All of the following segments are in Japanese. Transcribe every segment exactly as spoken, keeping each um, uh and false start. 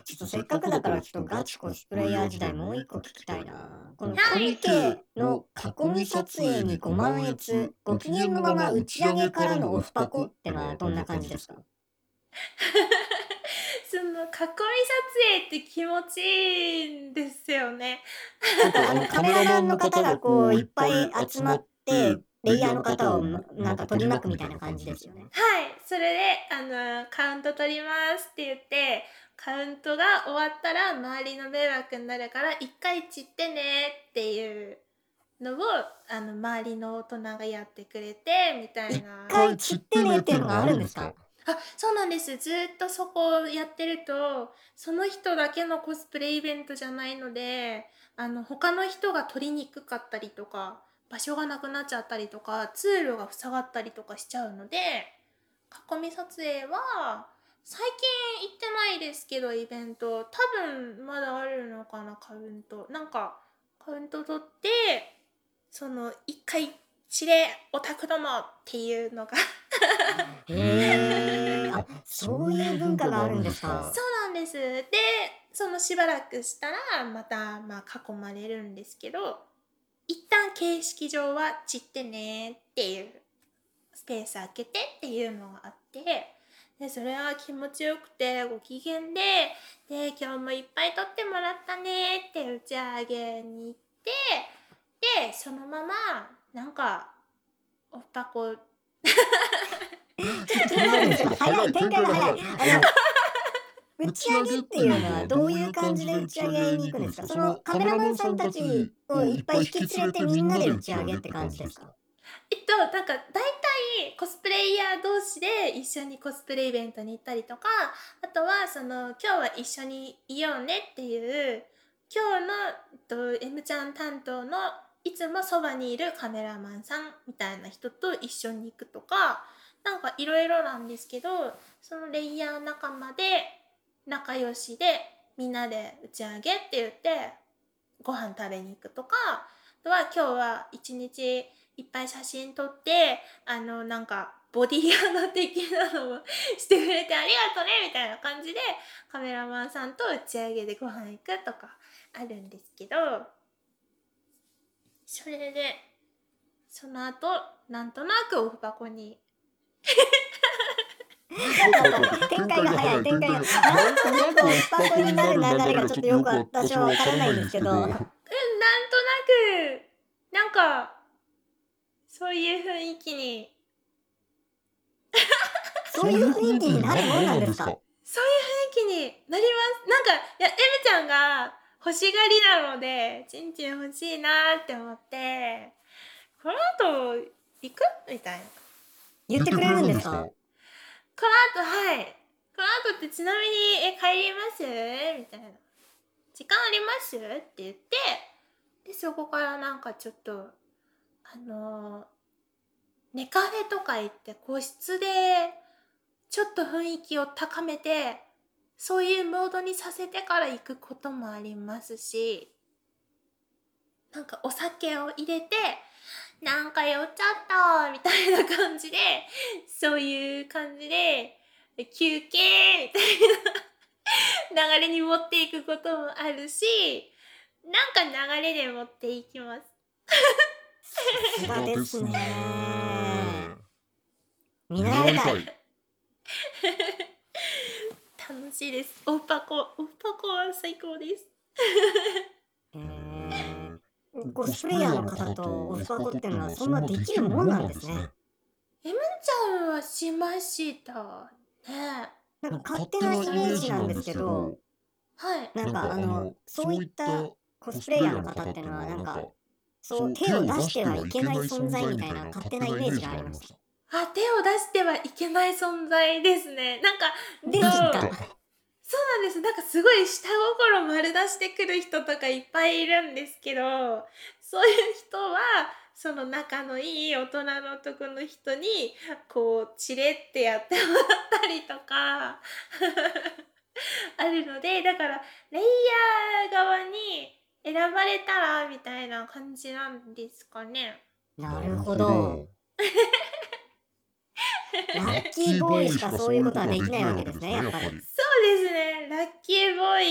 ちょっとせっかくだからちょっとガチコスプレイヤー時代もう一個聞きたいな。このはコミい。 ケの囲み撮影にごまんえつ、ご機嫌のまま打ち上げからのオフパコってのはどんな感じですか？ その囲み撮影って気持ちいいんですよね。 なんかあのカメラマンの方がこういっぱい集まって、レイヤーの方をまなんか取り巻くみたいな感じですよね。 はい、それであのカウント取りますって言って、カウントが終わったら周りの迷惑になるから一回散ってねっていうのをあの周りの大人がやってくれてみたい一な。 回散ってねっていうのがあるんですか？ あ、そうなんです。ずっとそこをやってると、その人だけのコスプレイベントじゃないので、あの他の人が撮りにくかったりとか、場所がなくなっちゃったりとか、通路が塞がったりとかしちゃうので、囲み撮影は最近行ってないですけど、イベント多分まだあるのかな。カウントなんかカウント取って、その一回チレオタクどもっていうのがへえ、あ、そういう文化があるんですか。 そうなんです。で、そのしばらくしたらまたまあ囲まれるんですけど、一旦形式上は散ってねっていうスペース開けてっていうのがあって、でそれは気持ちよくてご機嫌で、で今日もいっぱい撮ってもらったねって打ち上げに行って、でそのままなんかおっぱこちょっと気になるんですけど、早い、展開が早い。あの、打ち上げっていうのはどういう感じで打ち上げに行くんですか？そのカメラマンさんたちをいっぱい引き連れてみんなで打ち上げって感じですか？ えっと、なんか大体コスプレイヤー同士で一緒にコスプレイベントに行ったりとか、あとはその今日は一緒にいようねっていう今日の、えっと、M ちゃん担当のいつもそばにいるカメラマンさんみたいな人と一緒に行くとか、なんかいろいろなんですけど、そのレイヤー仲間で仲良しでみんなで打ち上げって言ってご飯食べに行くとか、あとは今日は一日いっぱい写真撮って、あのなんかボディーガード的なのをしてくれてありがとねみたいな感じでカメラマンさんと打ち上げでご飯行くとかあるんですけど、それでその後なんとなくオフ箱に展開が早い、展開が。なんとなくオフパコになる流れがちょっとよく私はわからないんですけど。 うん、なんとなくなんかそういう雰囲気にそういう雰囲気になるもんなんですか？ そういう雰囲気になります。なんか、いや、エムちゃんが欲しがりなので、ちんちん欲しいなって思って、この後、行くみたいな。 言ってくれるんですか？ この後、はい。この後ってちなみに、え、帰りますみたいな。時間ありますって言って、で、そこからなんかちょっと、あのー、ネカフェとか行って個室で、ちょっと雰囲気を高めて、そういうモードにさせてから行くこともありますし、なんかお酒を入れて、なんか酔っちゃったみたいな感じで、そういう感じで、休憩みたいな流れに持っていくこともあるし、なんか流れで持っていきます。 さすがですね。見習いたい。 楽しいです。オフパコ、オフパコは最高です。 えー、コスプレイヤーの方とオフパコっていうのはそんなできるもんなんですね。 エムちゃんはしましたね。 なんか勝手なイメージなんですけど、 はい。 なんかあのそういったコスプレイヤーの方っていうのはなんかそう手を出してはいけない存在みたいな勝手なイメージがありました。 あ、手を出してはいけない存在ですね。なんか、 でした。 そうなんです。なんかすごい下心丸出してくる人とかいっぱいいるんですけど、そういう人はその仲のいい大人の男の人にこうチレってやってもらったりとかあるので、だからレイヤー側に選ばれたらみたいな感じなんですかね。 なるほど。ラッキーボーイしかそういうことはできないわけですね、やっぱり。 そうですね。ラッキーボー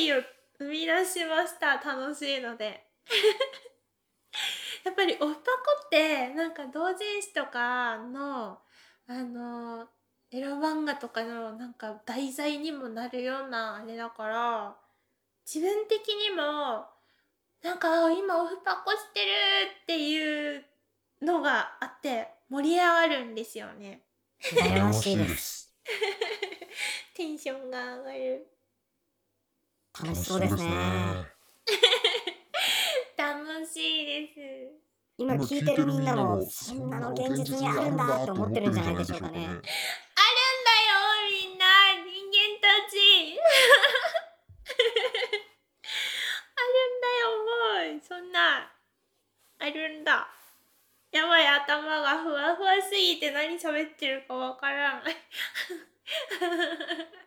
生み出しました。楽しいので。やっぱりオフパコってなんか同人誌とかのあのエロ漫画とかのなんか題材にもなるようなあれだから、自分的にもなんかあ今オフパコしてるっていうのがあって盛り上がるんですよね。 羨ましいです。 テンションが上がる。 楽しそうですね。 楽しいです。 今聞いてるみんなもそんなの現実にあるんだと思ってるんじゃないでしょうかね。 あるんだよみんな人間たち。あるんだよもうそんなあるんだ。やばい頭がふわふわすぎて何喋ってるかわからん。